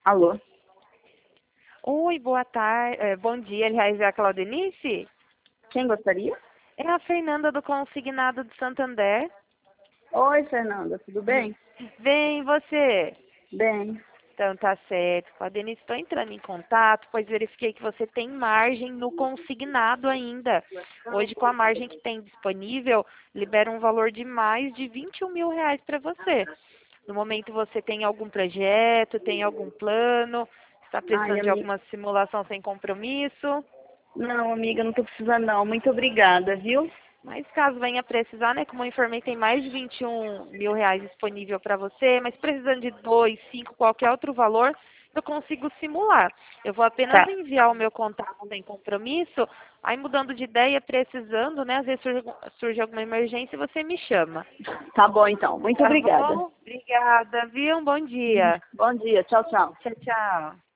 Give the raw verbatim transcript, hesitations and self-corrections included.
Alô? Oi, boa tarde, bom dia, aliás, é a Claudenice? Quem gostaria? É a Fernanda do Consignado de Santander. Oi, Fernanda, tudo bem? Vem, você? Bem. Então tá certo. Claudenice, estou entrando em contato, pois verifiquei que você tem margem no consignado ainda. Hoje, com a margem que tem disponível, libera um valor de mais de vinte e um mil reais para você. No momento, você tem algum projeto, tem algum plano? Está Ai, precisando de amiga. alguma simulação sem compromisso? Não, amiga, não tô precisando não. Muito obrigada, viu? Mas caso venha precisar, né? Como eu informei, tem mais de vinte e um mil reais disponível para você, mas precisando de dois, cinco, qualquer outro valor, eu consigo simular. Eu vou apenas Tá. enviar o meu contato sem compromisso, aí mudando de ideia, precisando, né? Às vezes surge, surge alguma emergência e você me chama. Tá bom, então. Muito Tá obrigada. bom? Obrigada, viu? Um bom dia. Bom dia. Tchau, tchau. Tchau, tchau.